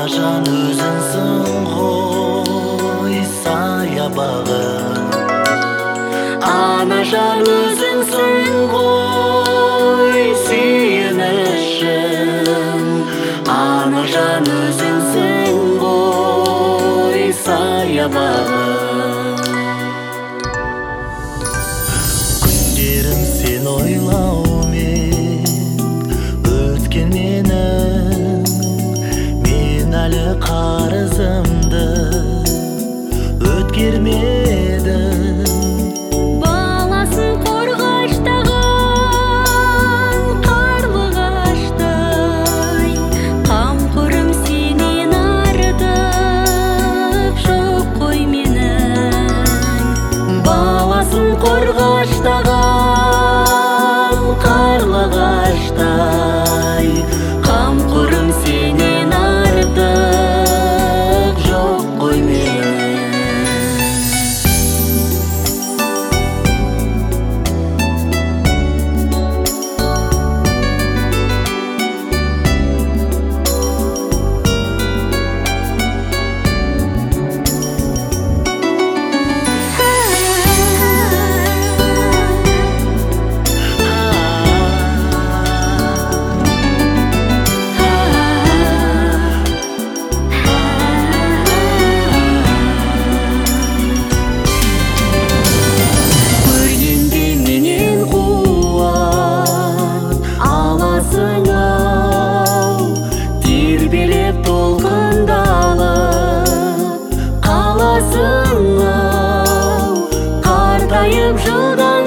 Анажан өзүнсүң ғой саябагым, Анажан өзүнсүң ғой сүйүнүшүм, Анажан өзүнсүң ғой саябагым. Күндерим сен ойлаумен өткөн мен әлі қарызымды өткермедім. Баласын қорғаштаған қарлығаштай, қамқорым сенен артық жоқ қой менің. Баласын қорғаштаған қарлығаштай, қамқорым сенен артық жоқ қой менің. Қартайып жылдан